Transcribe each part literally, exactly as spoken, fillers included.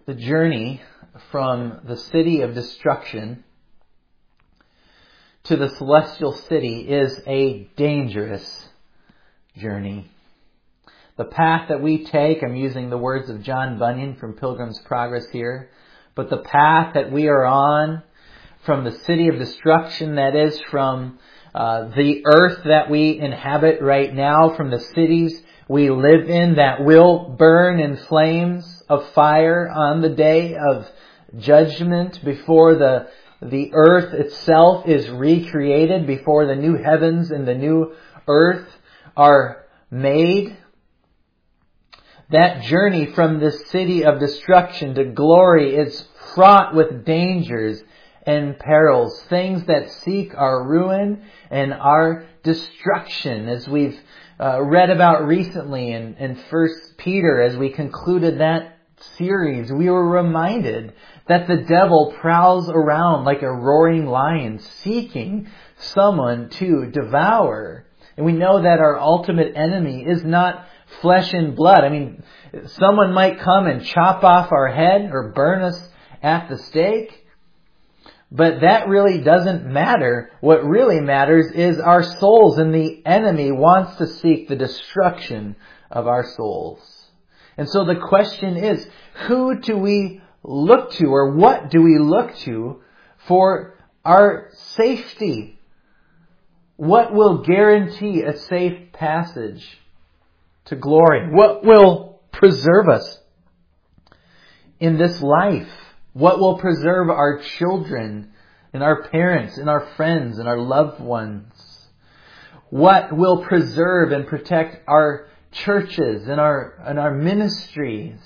The journey from the city of destruction to the celestial city is a dangerous journey. The path that we take, I'm using the words of John Bunyan from Pilgrim's Progress here, but the path that we are on from the city of destruction, that is from uh, the earth that we inhabit right now, from the cities we live in that will burn in flames of fire on the day of judgment, before the the earth itself is recreated, before the new heavens and the new earth are made. That journey from this city of destruction to glory is fraught with dangers and perils, things that seek our ruin and our destruction, as we've uh, read about recently in, in First Peter. As we concluded that series, we were reminded that the devil prowls around like a roaring lion, seeking someone to devour. And we know that our ultimate enemy is not flesh and blood. I mean, someone might come and chop off our head or burn us at the stake, but that really doesn't matter. What really matters is our souls, and the enemy wants to seek the destruction of our souls. And so the question is, who do we look to, or what do we look to for our safety? What will guarantee a safe passage to glory? What will preserve us in this life? What will preserve our children and our parents and our friends and our loved ones? What will preserve and protect our churches and our and our ministries?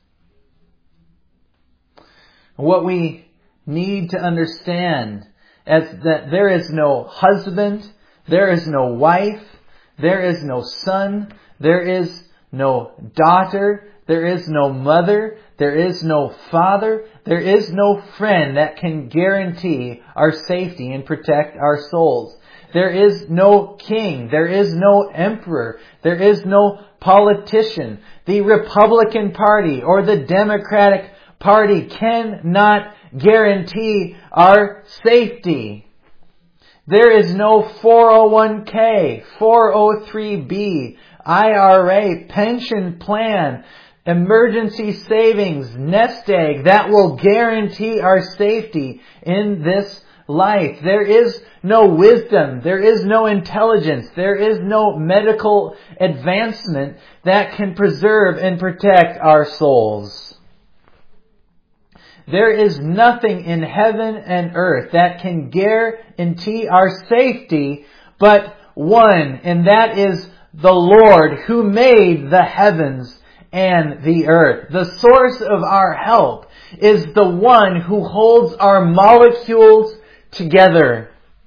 What we need to understand is that there is no husband, there is no wife, there is no son, there is no daughter, there is no mother, there is no father, there is no friend that can guarantee our safety and protect our souls. There is no king, there is no emperor, there is no politician. The Republican Party or the Democratic Party cannot guarantee our safety. There is no four oh one k, four oh three b, I R A, pension plan, emergency savings, nest egg that will guarantee our safety in this life. There is no wisdom, there is no intelligence, there is no medical advancement that can preserve and protect our souls. There is nothing in heaven and earth that can guarantee our safety but one, and that is the Lord who made the heavens and the earth. The source of our help is the one who holds our molecules together.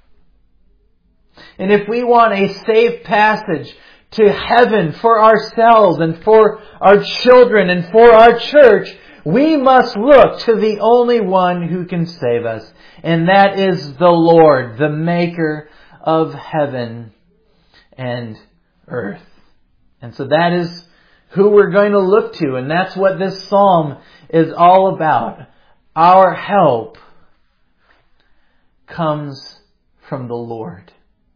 And if we want a safe passage to heaven for ourselves and for our children and for our church, we must look to the only one who can save us. And that is the Lord, the maker of heaven and earth. And so that is who we're going to look to. And that's what this psalm is all about. Our help comes from the Lord.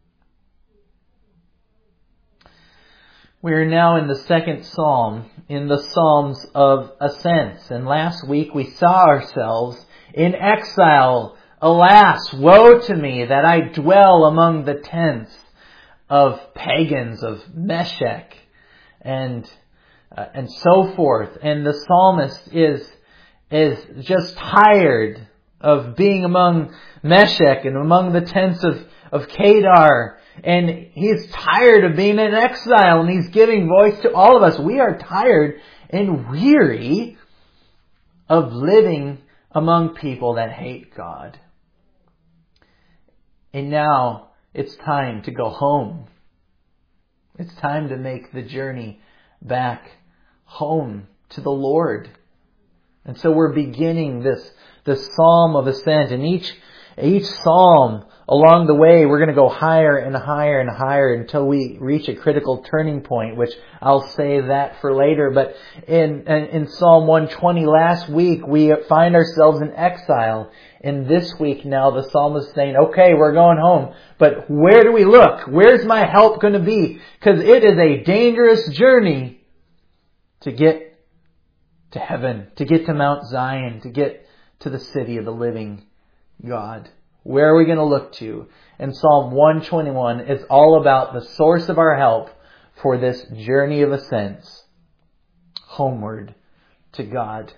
We are now in the second psalm, in the Psalms of Ascents. And last week we saw ourselves in exile. Alas, woe to me that I dwell among the tents of pagans, of Meshech, and uh, and so forth. And the psalmist is is just tired of being among Meshech and among the tents of, of Kedar. And he's tired of being in exile, and he's giving voice to all of us. We are tired and weary of living among people that hate God. And now it's time to go home. It's time to make the journey back home to the Lord. And so we're beginning this, this Psalm of Ascent. And each, each Psalm along the way, we're going to go higher and higher and higher until we reach a critical turning point, which I'll save that for later. But in, in, in Psalm one twenty last week, we find ourselves in exile. And this week now, the psalmist is saying, okay, we're going home. But where do we look? Where's my help going to be? Because it is a dangerous journey to get to heaven, to get to Mount Zion, to get to the city of the living God. Where are we going to look to? And Psalm one twenty-one is all about the source of our help for this journey of ascents homeward to God.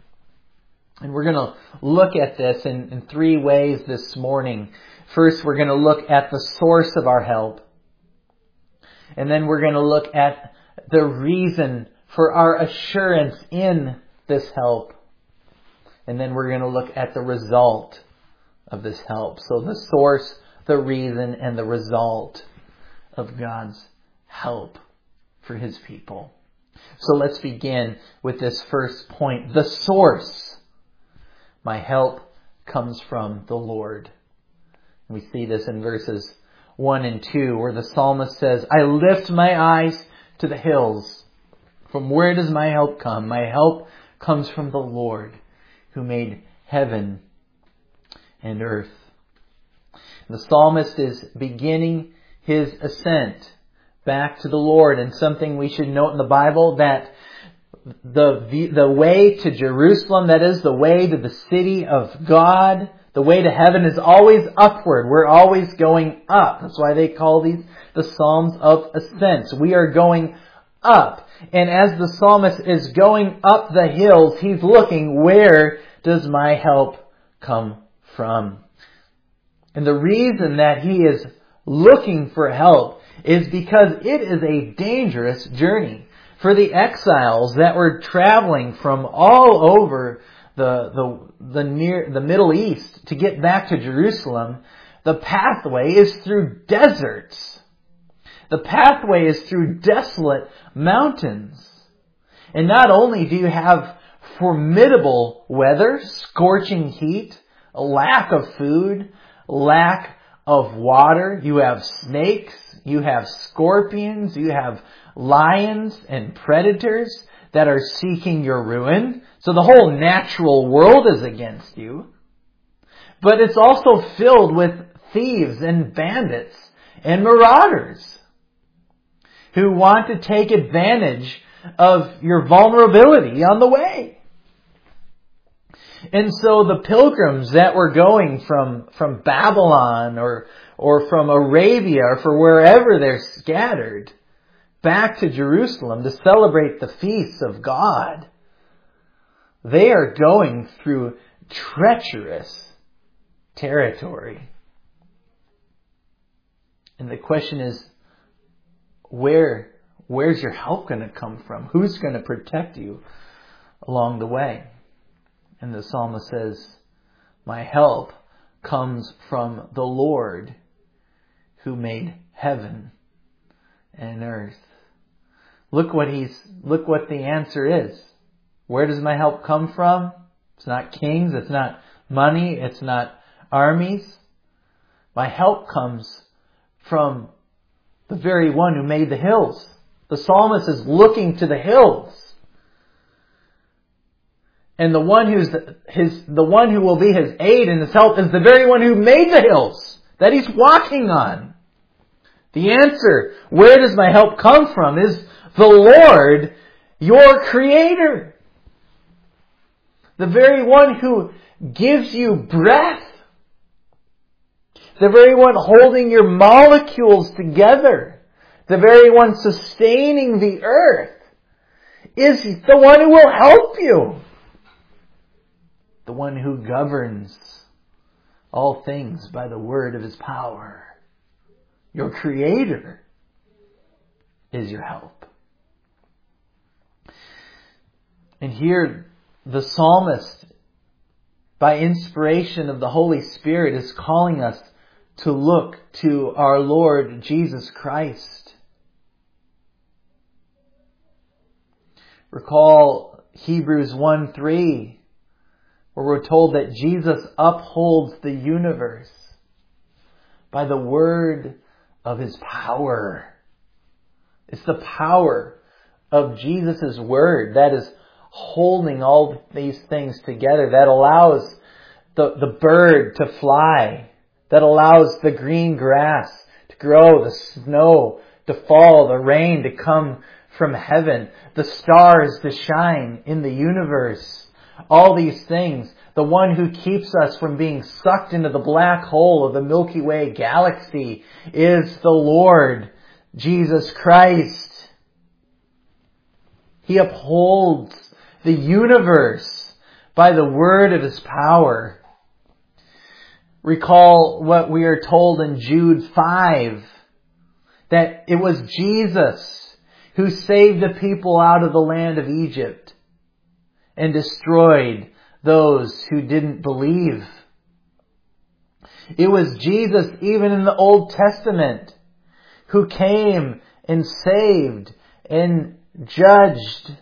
And we're going to look at this in, in three ways this morning. First, we're going to look at the source of our help. And then we're going to look at the reason for our assurance in this help. And then we're going to look at the result of this help. So the source, the reason, and the result of God's help for His people. So let's begin with this first point. The source. My help comes from the Lord. We see this in verses one and two, where the psalmist says, I lift my eyes to the hills. From where does my help come? My help comes from the Lord, who made heaven and earth. The psalmist is beginning his ascent back to the Lord. And something we should note in the Bible, that the, the way to Jerusalem, that is the way to the city of God, the way to heaven, is always upward. We're always going up. That's why they call these the Psalms of Ascents. We are going up. And as the psalmist is going up the hills, he's looking, where does my help come from? And the reason that he is looking for help is because it is a dangerous journey. For the exiles that were traveling from all over the, the, the near, the Middle East to get back to Jerusalem, the pathway is through deserts. The pathway is through desolate mountains. And not only do you have formidable weather, scorching heat, a lack of food, lack of water, you have snakes, you have scorpions, you have lions and predators that are seeking your ruin. So the whole natural world is against you. But it's also filled with thieves and bandits and marauders who want to take advantage of your vulnerability on the way. And so the pilgrims that were going from, from Babylon or, or from Arabia or for wherever they're scattered back to Jerusalem to celebrate the feasts of God, they are going through treacherous territory. And the question is, where, where's your help going to come from? Who's going to protect you along the way? And the psalmist says, my help comes from the Lord, who made heaven and earth. Look what he's, look what the answer is. Where does my help come from? It's not kings. It's not money. It's not armies. My help comes from the very one who made the hills. The psalmist is looking to the hills. And the one who's the, his, the one who will be his aid and his help is the very one who made the hills that he's walking on. The answer, where does my help come from, is the Lord, your Creator. The very one who gives you breath. The very one holding your molecules together. The very one sustaining the earth is the one who will help you. The one who governs all things by the word of His power. Your Creator is your help. And here the psalmist, by inspiration of the Holy Spirit, is calling us to look to our Lord Jesus Christ. Recall Hebrews one three, where we're told that Jesus upholds the universe By the word of His power. It's the power of Jesus' word that is holding all these things together, that allows the, the bird to fly, that allows the green grass to grow, the snow to fall, the rain to come from heaven, the stars to shine in the universe. All these things. The one who keeps us from being sucked into the black hole of the Milky Way galaxy is the Lord Jesus Christ. He upholds the universe by the word of His power. Recall what we are told in Jude five, that it was Jesus who saved the people out of the land of Egypt and destroyed those who didn't believe. It was Jesus, even in the Old Testament, who came and saved and judged.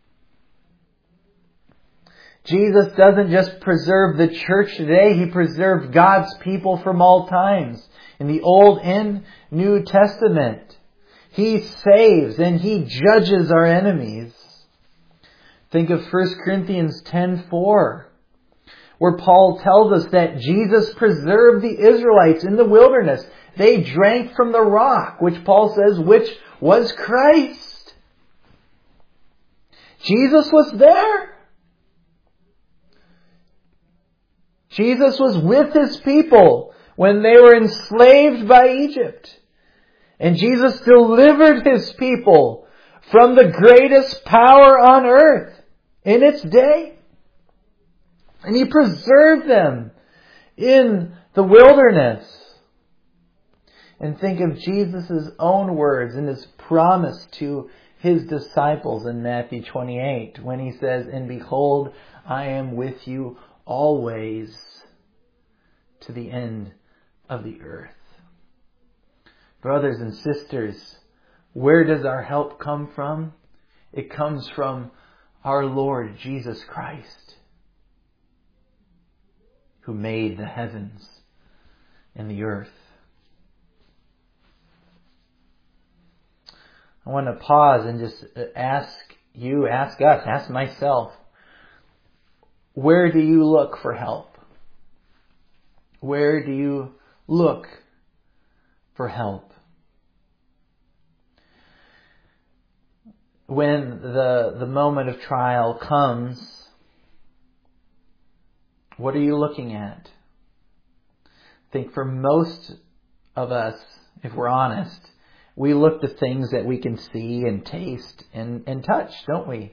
Jesus doesn't just preserve the church today, He preserved God's people from all times. In the Old and New Testament, He saves and He judges our enemies. Think of First Corinthians ten four, where Paul tells us that Jesus preserved the Israelites in the wilderness. They drank from the rock, which Paul says, which was Christ. Jesus was there. Jesus was with His people when they were enslaved by Egypt. And Jesus delivered His people from the greatest power on earth in its day. And He preserved them in the wilderness. And think of Jesus' own words in His promise to His disciples in Matthew twenty-eight, when He says, "And behold, I am with you always to the end of the earth." Brothers and sisters, where does our help come from? It comes from our Lord Jesus Christ, who made the heavens and the earth. I want to pause and just ask you, ask us, ask myself, where do you look for help? Where do you look for help? When the, the moment of trial comes, what are you looking at? I think for most of us, if we're honest, we look to things that we can see and taste and, and touch, don't we?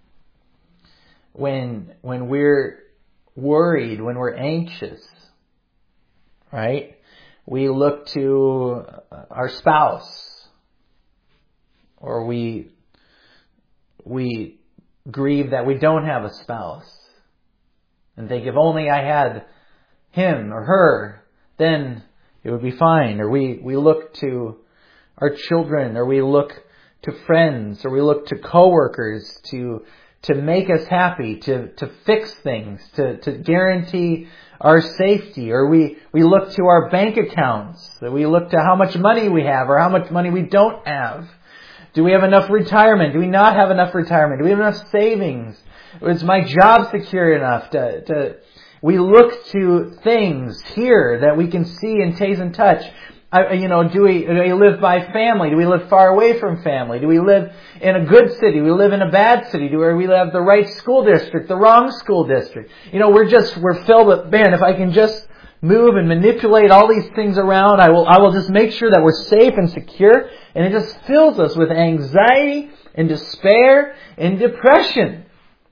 When when we're worried, when we're anxious, right? We look to our spouse, or we we grieve that we don't have a spouse and think, if only I had him or her, then it would be fine. Or we, we look to our children, or we look to friends, or we look to coworkers to to make us happy, to, to fix things, to, to guarantee our safety. Or we, we look to our bank accounts, that we look to how much money we have or how much money we don't have. Do we have enough retirement? Do we not have enough retirement? Do we have enough savings? Is my job secure enough to, to, we look to things here that we can see and taste and touch. I, you know, do we, do we live by family? Do we live far away from family? Do we live in a good city? Do we live in a bad city? Do we live the right school district, the wrong school district? You know, we're just, we're filled with, man, if I can just move and manipulate all these things around, I will, I will just make sure that we're safe and secure. And it just fills us with anxiety and despair and depression.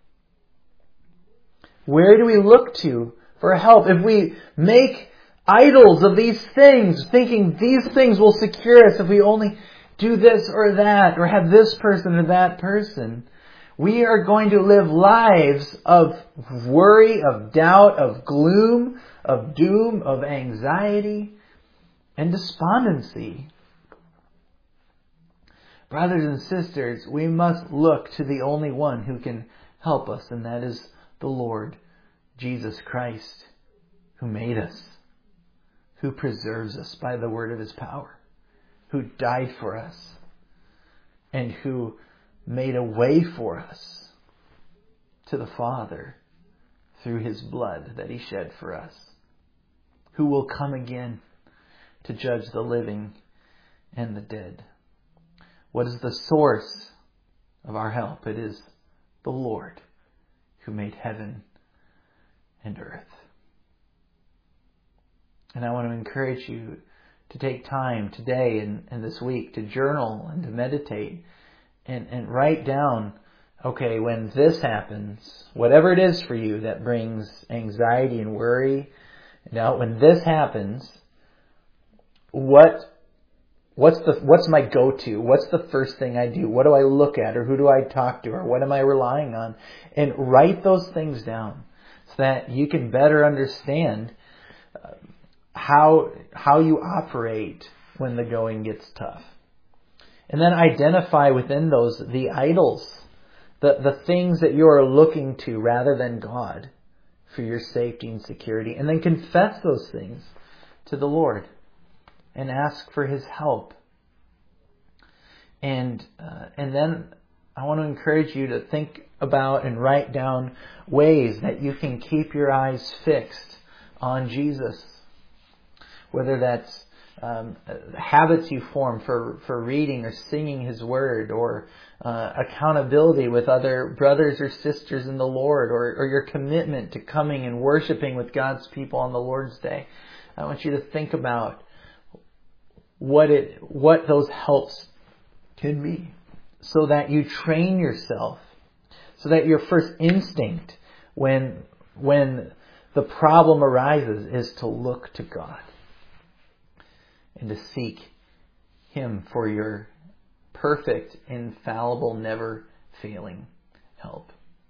Where do we look to for help? If we make idols of these things, thinking these things will secure us if we only do this or that, or have this person or that person, we are going to live lives of worry, of doubt, of gloom, of doom, of anxiety, and despondency. Brothers and sisters, we must look to the only one who can help us, and that is the Lord Jesus Christ, who made us, who preserves us by the word of his power, who died for us, and who made a way for us to the Father through his blood that he shed for us, who will come again to judge the living and the dead. What is the source of our help? It is the Lord who made heaven and earth. And I want to encourage you to take time today and, and this week to journal and to meditate and, and write down, okay, when this happens, whatever it is for you that brings anxiety and worry and doubt, when this happens, what what's the what's my go-to? What's the first thing I do? What do I look at, or who do I talk to, or what am I relying on? And write those things down so that you can better understand uh, how how you operate when the going gets tough. And then identify within those the idols, the, the things that you are looking to rather than God for your safety and security. And then confess those things to the Lord and ask for his help. And uh, and then I want to encourage you to think about and write down ways that you can keep your eyes fixed on Jesus. Whether that's um, habits you form for, for reading or singing his word, or uh, accountability with other brothers or sisters in the Lord, or, or your commitment to coming and worshiping with God's people on the Lord's Day. I want you to think about what it what those helps can be, so that you train yourself, so that your first instinct when when the problem arises is to look to God and to seek him for your perfect, infallible, never failing help.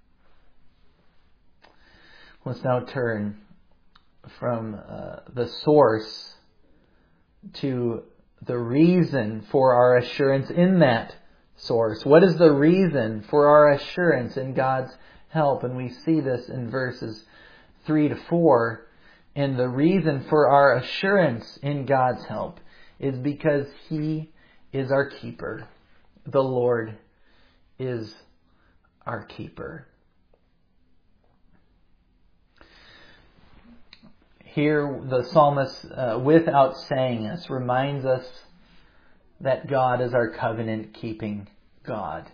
Let's now turn from uh, the source to the reason for our assurance in that source. What is the reason for our assurance in God's help? And we see this in verses three to four. And the reason for our assurance in God's help is because he is our keeper. The Lord is our keeper. Here the psalmist, uh, without saying this, reminds us that God is our covenant-keeping God.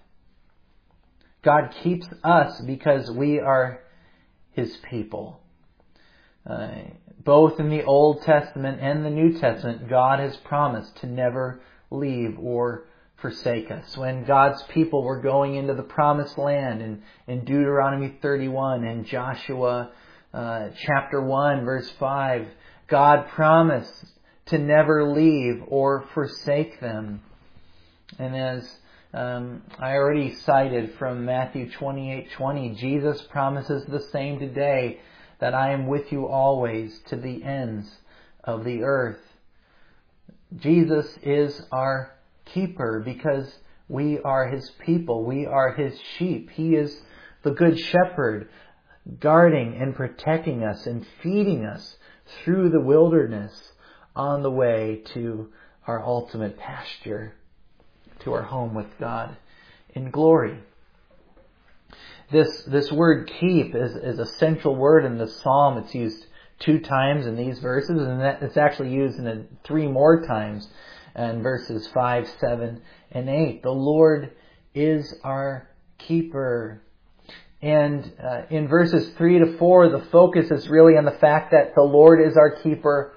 God keeps us because we are his people. Uh, both in the Old Testament and the New Testament, God has promised to never leave or forsake us. When God's people were going into the promised land in, in Deuteronomy thirty-one and Joshua uh, chapter one verse five, God promised to never leave or forsake them. And as um, I already cited from Matthew twenty-eight twenty, Jesus promises the same today, that I am with you always to the ends of the earth. Jesus is our keeper because we are his people. We are his sheep. He is the good shepherd, guarding and protecting us and feeding us through the wilderness on the way to our ultimate pasture, to our home with God in glory. This this word keep is, is a central word in the psalm. It's used two times in these verses, and that it's actually used in a, three more times in verses five, seven, and eight. The Lord is our keeper. And uh, in verses three to four, the focus is really on the fact that the Lord is our keeper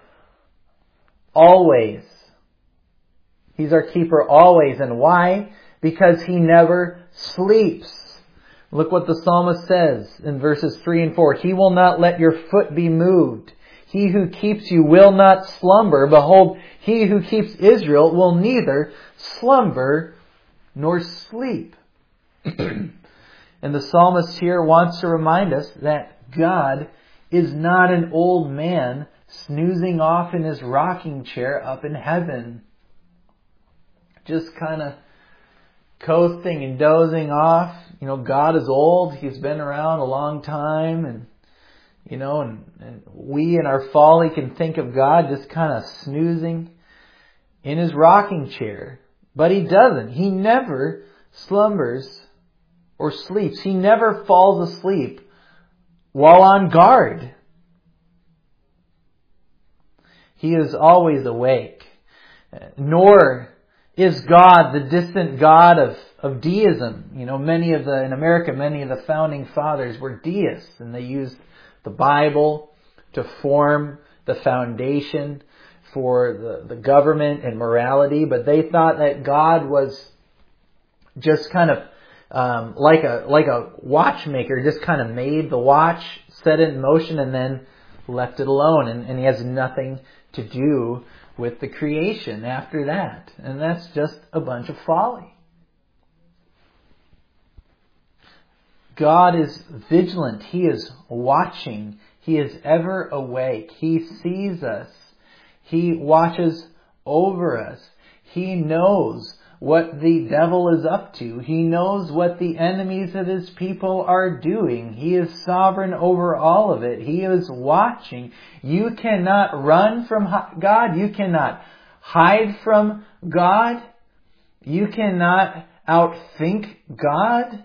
always. He's our keeper always. And why? Because he never sleeps. Look what the psalmist says in verses three and four. He will not let your foot be moved. He who keeps you will not slumber. Behold, he who keeps Israel will neither slumber nor sleep. And the psalmist here wants to remind us that God is not an old man snoozing off in his rocking chair up in heaven, just kind of coasting and dozing off. You know, God is old. He's been around a long time, and You know, and, and we in our folly can think of God just kind of snoozing in His rocking chair. But He doesn't. He never slumbers or sleeps. He never falls asleep while on guard. He is always awake. Nor is God the distant God of, of deism. You know, many of the, in America, many of the founding fathers were deists, and they used the Bible to form the foundation for the, the government and morality, but they thought that God was just kind of um, like a like a watchmaker, just kind of made the watch, set it in motion, and then left it alone, and, and He has nothing to do with the creation after that. And that's just a bunch of folly. God is vigilant. He is watching. He is ever awake. He sees us. He watches over us. He knows what the devil is up to. He knows what the enemies of His people are doing. He is sovereign over all of it. He is watching. You cannot run from God. You cannot hide from God. You cannot outthink God.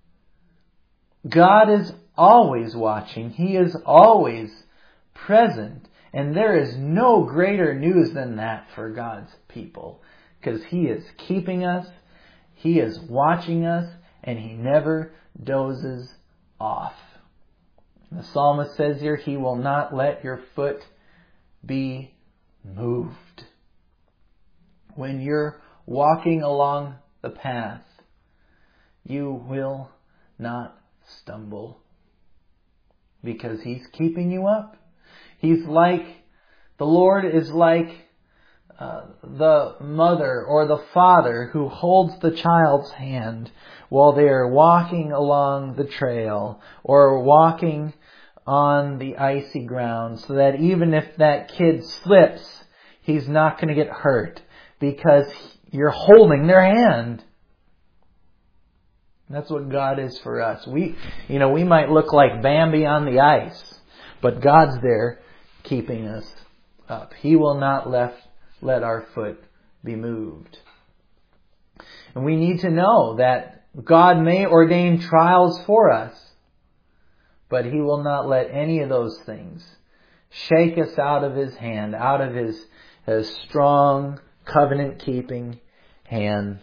God is always watching. He is always present. And there is no greater news than that for God's people. Because He is keeping us, He is watching us, and He never dozes off. The psalmist says here, He will not let your foot be moved. When you're walking along the path, you will not stumble. Because He's keeping you up. He's like, the Lord is like Uh, the mother or the father who holds the child's hand while they are walking along the trail or walking on the icy ground, so that even if that kid slips, he's not going to get hurt because you're holding their hand. That's what God is for us. We, you know, we might look like Bambi on the ice, but God's there keeping us up. He will not let let our foot be moved. And we need to know that God may ordain trials for us, but He will not let any of those things shake us out of His hand, out of His, His strong, covenant-keeping hands.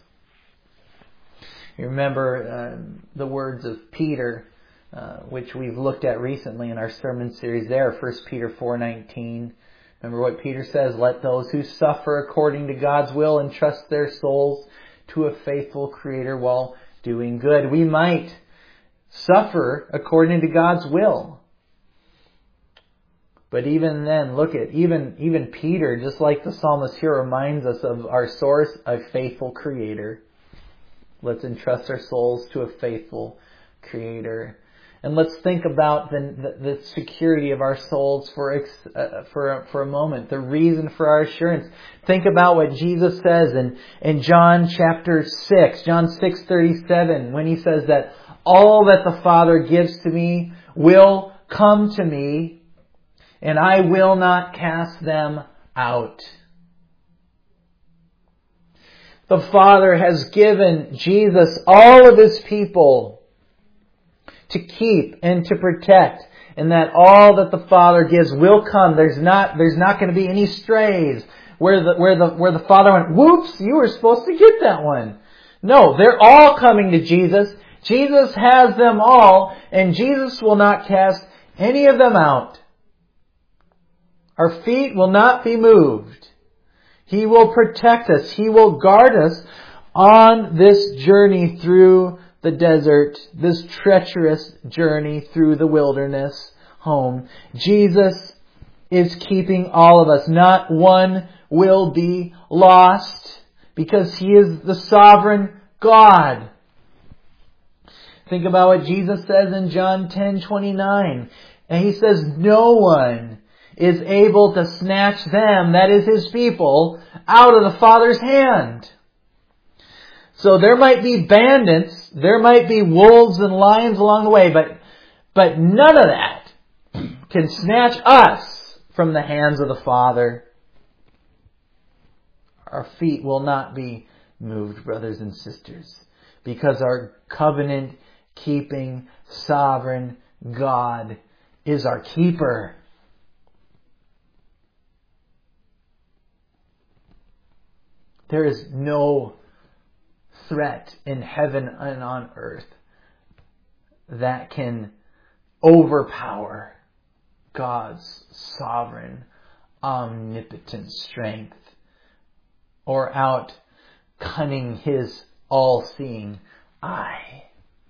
You remember uh, the words of Peter, uh, which we've looked at recently in our sermon series there, First Peter four nineteen. Remember what Peter says, let those who suffer according to God's will entrust their souls to a faithful Creator while doing good. We might suffer according to God's will. But even then, look at, even, even Peter, just like the psalmist here, reminds us of our source, a faithful Creator. Let's entrust our souls to a faithful Creator. And let's think about the, the, the security of our souls for, uh, for, for a moment. The reason for our assurance. Think about what Jesus says in, in John chapter six, John six thirty-seven, when He says that all that the Father gives to me will come to me, and I will not cast them out. The Father has given Jesus all of His people to keep and to protect, and that all that the Father gives will come. There's not, there's not going to be any strays where the, where the, where the Father went, whoops, you were supposed to get that one. No, they're all coming to Jesus. Jesus has them all, and Jesus will not cast any of them out. Our feet will not be moved. He will protect us. He will guard us on this journey through the desert, this treacherous journey through the wilderness home. Jesus is keeping all of us. Not one will be lost because He is the sovereign God. Think about what Jesus says in John ten twenty-nine. And He says, no one is able to snatch them, that is His people, out of the Father's hand. So there might be bandits, there might be wolves and lions along the way, but, but none of that can snatch us from the hands of the Father. Our feet will not be moved, brothers and sisters, because our covenant-keeping, sovereign God is our keeper. There is no threat in heaven and on earth that can overpower God's sovereign, omnipotent strength, or out cunning His all-seeing eye.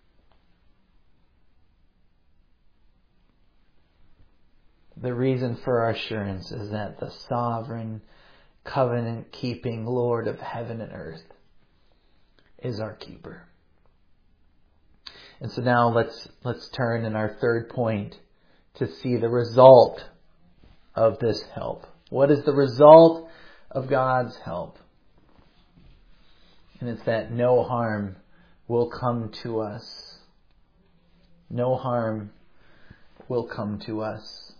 The reason for our assurance is that the sovereign, covenant-keeping Lord of heaven and earth is our keeper. And so now let's let's turn in our third point to see the result of this help. What is the result of God's help? And it's that no harm will come to us. No harm will come to us.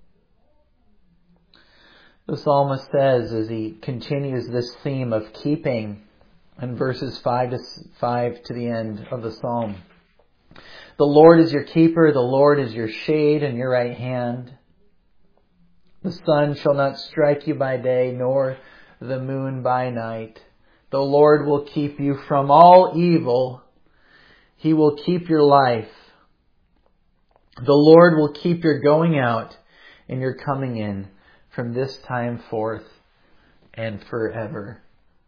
The psalmist says, as he continues this theme of keeping, in verses five to five to the end of the psalm, the Lord is your keeper, the Lord is your shade in your right hand. The sun shall not strike you by day, nor the moon by night. The Lord will keep you from all evil. He will keep your life. The Lord will keep your going out and your coming in from this time forth and forevermore.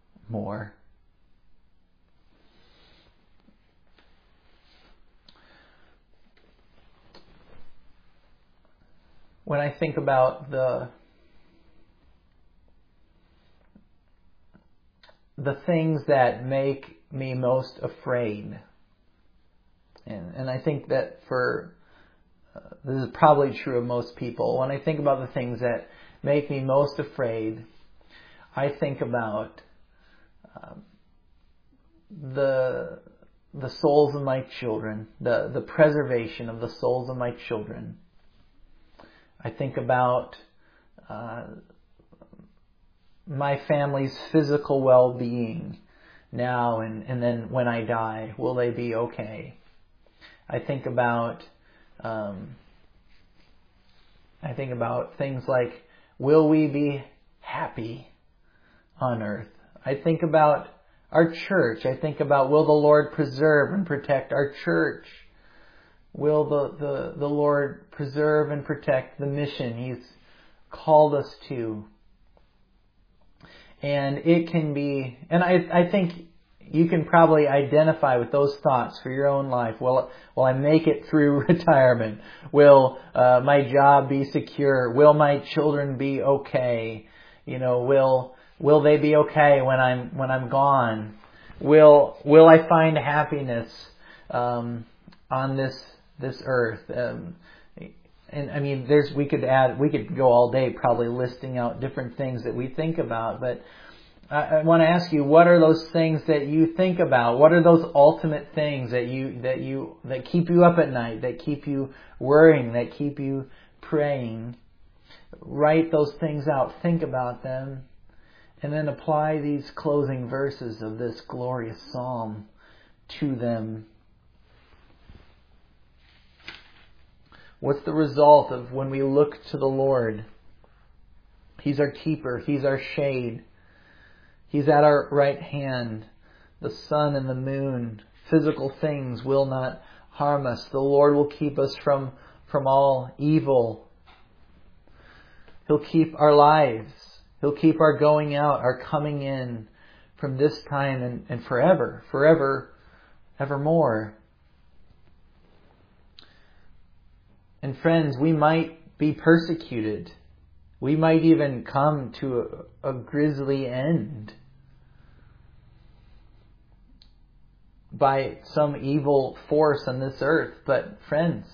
When I think about the the things that make me most afraid, and, and I think that for uh, this is probably true of most people. When I think about the things that make me most afraid, I think about um, the the souls of my children, the the preservation of the souls of my children. I think about uh, my family's physical well-being now and, and then when I die. Will they be okay? I think about um, I think about things like, will we be happy on earth? I think about our church. I think about, will the Lord preserve and protect our church? Will the, the, the Lord preserve and protect the mission He's called us to? And it can be, and I, I think you can probably identify with those thoughts for your own life. Will, will I make it through retirement? Will uh, my job be secure? Will my children be okay? You know, will will they be okay when I'm when I'm gone? Will will I find happiness um, on this this earth? Um, and I mean, there's we could add we could go all day probably listing out different things that we think about, but I, I want to ask you, what are those things that you think about? What are those ultimate things that you that you that keep you up at night, that keep you worrying, that keep you praying? Write those things out, think about them, and then apply these closing verses of this glorious psalm to them. What's the result of when we look to the Lord? He's our keeper. He's our shade. He's at our right hand. The sun and the moon, physical things, will not harm us. The Lord will keep us from, from all evil. He'll keep our lives. He'll keep our going out, our coming in from this time and, and forever, forever, evermore. And friends, we might be persecuted. We might even come to a, a grisly end by some evil force on this earth. But friends,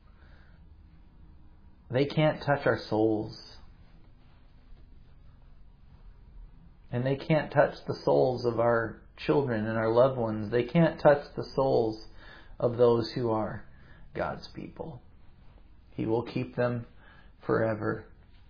they can't touch our souls. And they can't touch the souls of our children and our loved ones. They can't touch the souls of those who are God's people. He will keep them forever.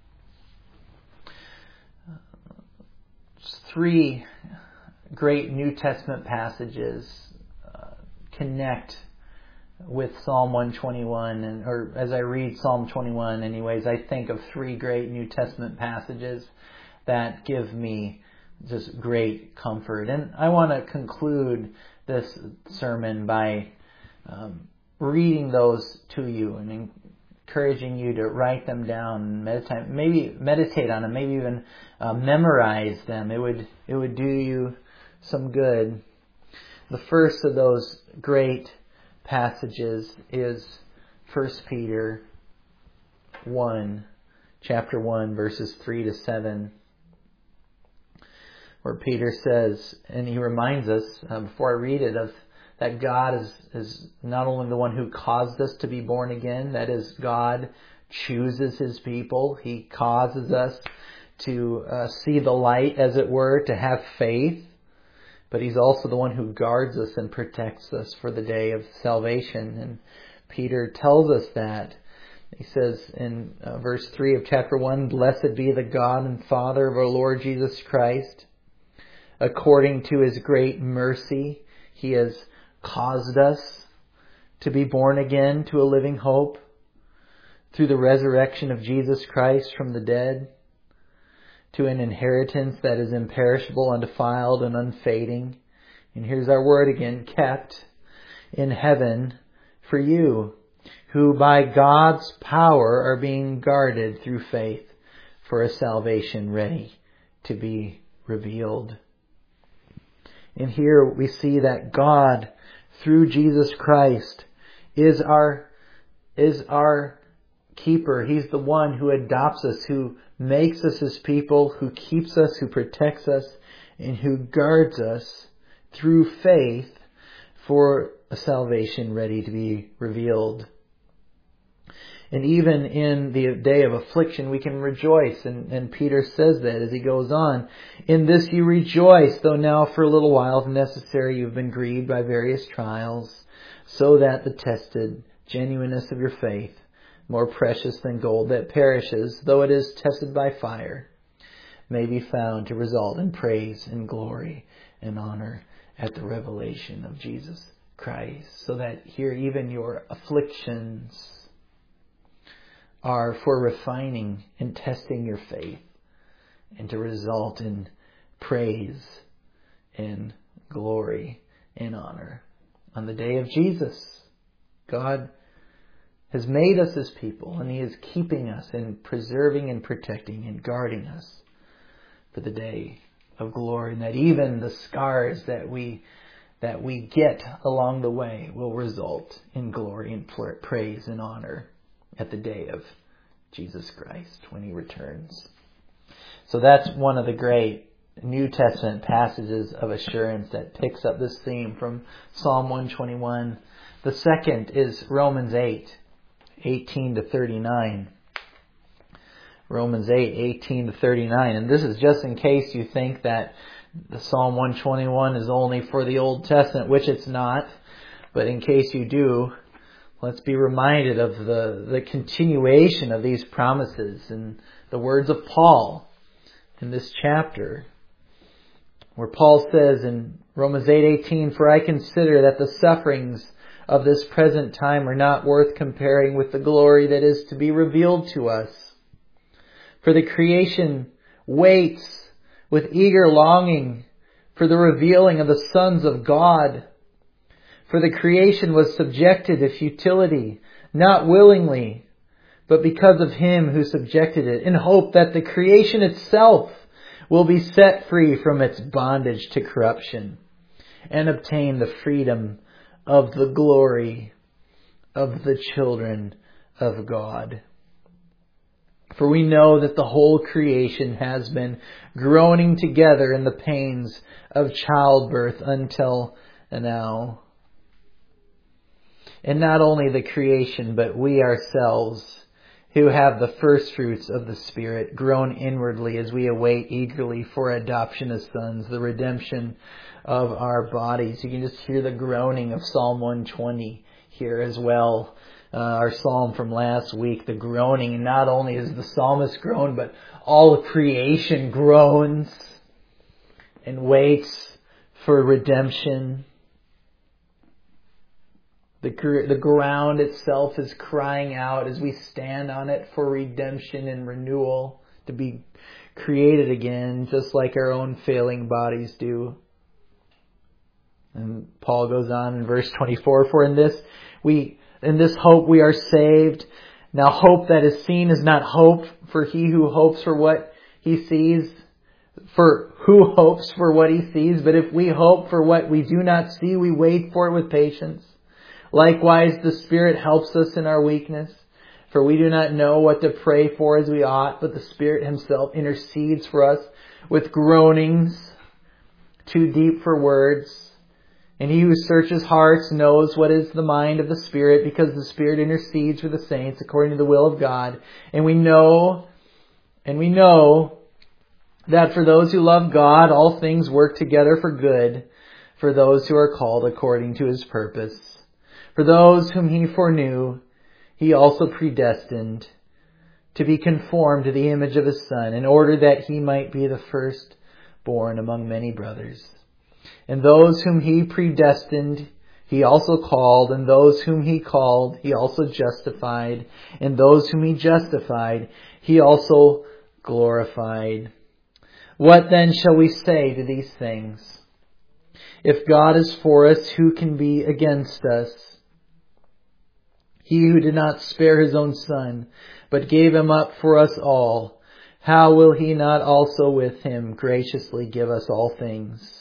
Three great New Testament passages uh, connect with Psalm one twenty-one, and or as I read Psalm twenty-one anyways, I think of three great New Testament passages that give me just great comfort. And I want to conclude this sermon by um, reading those to you and encouraging you to write them down and meditate, maybe meditate on them, maybe even uh, memorize them. It would it would do you some good. The first of those great passages is First Peter one, chapter one, verses three to seven, where Peter says, and he reminds us, uh, before I read it, of that God is, is not only the one who caused us to be born again, that is, God chooses His people. He causes us to uh, see the light, as it were, to have faith. But He's also the one who guards us and protects us for the day of salvation. And Peter tells us that. He says in uh, verse three of chapter one, "Blessed be the God and Father of our Lord Jesus Christ. According to His great mercy, He has caused us to be born again to a living hope through the resurrection of Jesus Christ from the dead, to an inheritance that is imperishable, undefiled, and unfading." And here's our word again, "kept in heaven for you, who by God's power are being guarded through faith for a salvation ready to be revealed." And here we see that God, through Jesus Christ, is our, is our keeper. He's the one who adopts us, who makes us His people, who keeps us, who protects us, and who guards us through faith for a salvation ready to be revealed. And even in the day of affliction, we can rejoice. And, and Peter says that as he goes on. "In this you rejoice, though now for a little while, if necessary, you've been grieved by various trials, so that the tested genuineness of your faith, more precious than gold that perishes, though it is tested by fire, may be found to result in praise and glory and honor at the revelation of Jesus Christ." So that here even your afflictions are for refining and testing your faith, and to result in praise and glory and honor on the day of Jesus. God has made us His people, and He is keeping us and preserving and protecting and guarding us for the day of glory, and that even the scars that we that we get along the way will result in glory and praise and honor at the day of Jesus Christ when He returns. So that's one of the great New Testament passages of assurance that picks up this theme from Psalm one twenty-one. The second is Romans eight, eighteen to thirty-nine. Romans eight, eighteen to thirty-nine. And this is just in case you think that the Psalm one twenty-one is only for the Old Testament, which it's not. But in case you do, let's be reminded of the, the continuation of these promises and the words of Paul in this chapter, where Paul says in Romans eight eighteen, "For I consider that the sufferings of this present time are not worth comparing with the glory that is to be revealed to us. For the creation waits with eager longing for the revealing of the sons of God. For the creation was subjected to futility, not willingly, but because of Him who subjected it, in hope that the creation itself will be set free from its bondage to corruption and obtain the freedom of the glory of the children of God. For we know that the whole creation has been groaning together in the pains of childbirth until now. And not only the creation, but we ourselves, who have the first fruits of the Spirit, groan inwardly as we await eagerly for adoption as sons, the redemption of our bodies." You can just hear the groaning of Psalm one twenty here as well. uh, our psalm from last week, the groaning. And not only is the psalmist groan, but all of creation groans and waits for redemption. The, the ground itself is crying out as we stand on it for redemption and renewal, to be created again, just like our own failing bodies do. And Paul goes on in verse twenty-four, for in this we in this hope we are saved. Now hope that is seen is not hope, for he who hopes for what he sees, for who hopes for what he sees, but if we hope for what we do not see, we wait for it with patience. Likewise, the Spirit helps us in our weakness, for we do not know what to pray for as we ought, but the Spirit Himself intercedes for us with groanings too deep for words. And He who searches hearts knows what is the mind of the Spirit, because the Spirit intercedes for the saints according to the will of God. And we know, and we know that for those who love God, all things work together for good, for those who are called according to His purpose. For those whom He foreknew, He also predestined to be conformed to the image of His Son, in order that He might be the firstborn among many brothers. And those whom He predestined, He also called, and those whom He called, He also justified, and those whom He justified, He also glorified. What then shall we say to these things? If God is for us, who can be against us? He who did not spare His own Son, but gave Him up for us all, how will He not also with Him graciously give us all things?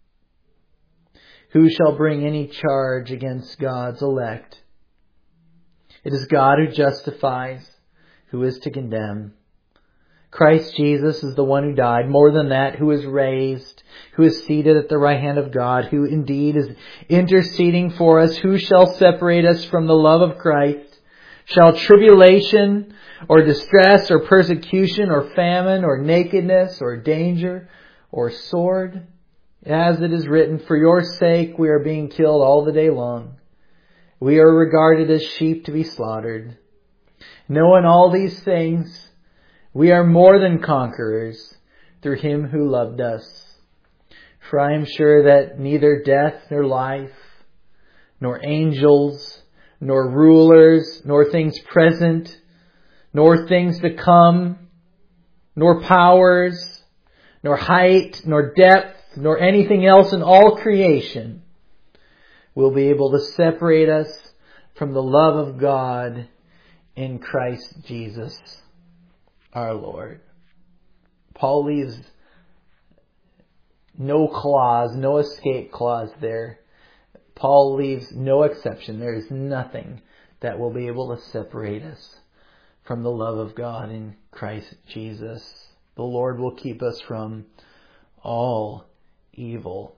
Who shall bring any charge against God's elect? It is God who justifies. Who is to condemn? Christ Jesus is the one who died. More than that, who is raised, who is seated at the right hand of God, who indeed is interceding for us. Who shall separate us from the love of Christ? Shall tribulation or distress or persecution or famine or nakedness or danger or sword? As it is written, for your sake we are being killed all the day long. We are regarded as sheep to be slaughtered. Knowing all these things, we are more than conquerors through Him who loved us. For I am sure that neither death nor life, nor angels, nor rulers, nor things present, nor things to come, nor powers, nor height, nor depth, nor anything else in all creation will be able to separate us from the love of God in Christ Jesus our Lord. Paul leaves no clause, no escape clause there. Paul leaves no exception. There is nothing that will be able to separate us from the love of God in Christ Jesus. The Lord will keep us from all evil.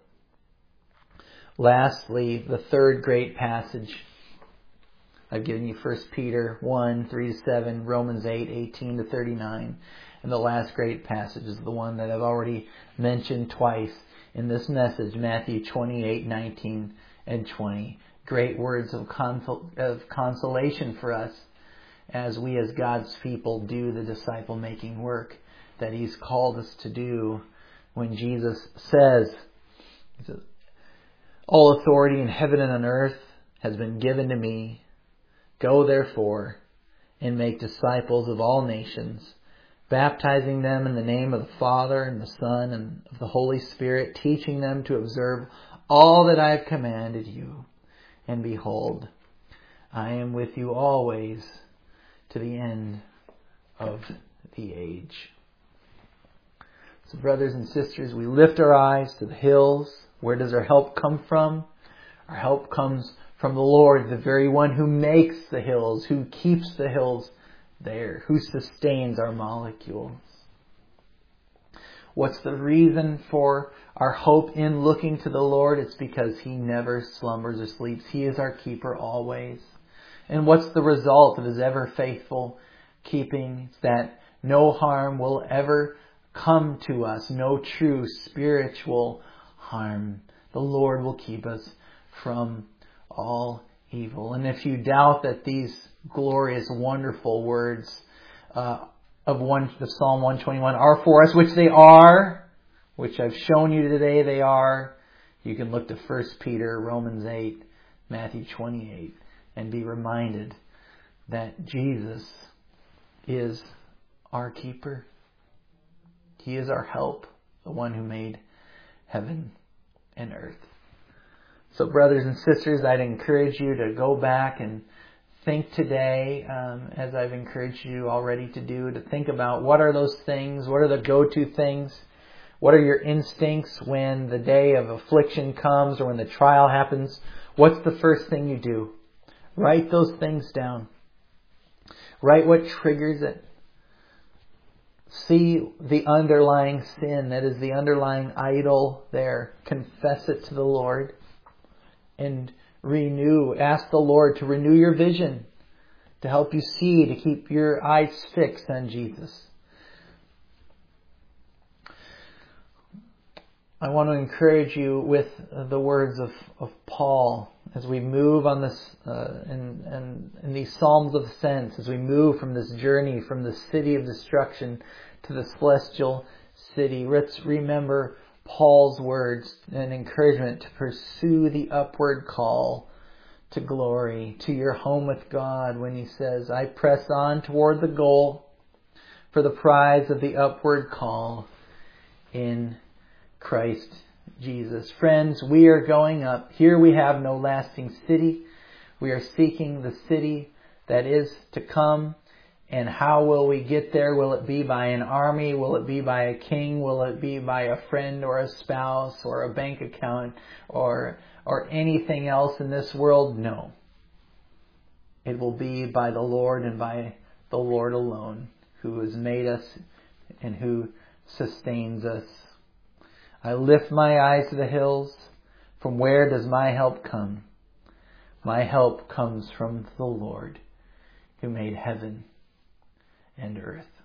Lastly, the third great passage. I've given you First Peter one, three to seven, Romans eight, eighteen to thirty-nine. And the last great passage is the one that I've already mentioned twice in this message, Matthew twenty-eight, nineteen and twenty. Great words of, consol- of consolation for us as we as God's people do the disciple-making work that He's called us to do. When Jesus says, He says, all authority in heaven and on earth has been given to me. Go therefore and make disciples of all nations, baptizing them in the name of the Father and the Son and of the Holy Spirit, teaching them to observe all that I have commanded you. And behold, I am with you always to the end of the age. So brothers and sisters, we lift our eyes to the hills. Where does our help come from? Our help comes from the Lord, the very one who makes the hills, who keeps the hills there, who sustains our molecules. What's the reason for our hope in looking to the Lord? It's because He never slumbers or sleeps. He is our keeper always. And what's the result of His ever faithful keeping? It's that no harm will ever come to us, no true spiritual harm. The Lord will keep us from all evil. And if you doubt that these glorious, wonderful words uh, of one of Psalm one twenty-one are for us, which they are, which I've shown you today they are, you can look to First Peter, Romans eight, Matthew twenty-eight, and be reminded that Jesus is our keeper. He is our help, the one who made heaven and earth. So brothers and sisters, I'd encourage you to go back and think today, um, as I've encouraged you already to do, to think about what are those things, what are the go-to things, what are your instincts when the day of affliction comes or when the trial happens. What's the first thing you do? Write those things down. Write what triggers it. See the underlying sin, that is the underlying idol there. Confess it to the Lord and renew. Ask the Lord to renew your vision, to help you see, to keep your eyes fixed on Jesus. I want to encourage you with the words of, of Paul as we move on this uh, in, in, in these Psalms of Ascent, as we move from this journey from the city of destruction to the celestial city. Let's remember Paul's words and encouragement to pursue the upward call to glory, to your home with God, when he says, I press on toward the goal for the prize of the upward call in Christ Jesus. Friends, we are going up. Here we have no lasting city. We are seeking the city that is to come. And how will we get there? Will it be by an army? Will it be by a king? Will it be by a friend or a spouse or a bank account or or anything else in this world? No. It will be by the Lord and by the Lord alone, who has made us and who sustains us. I lift my eyes to the hills. From where does my help come? My help comes from the Lord, who made heaven and earth.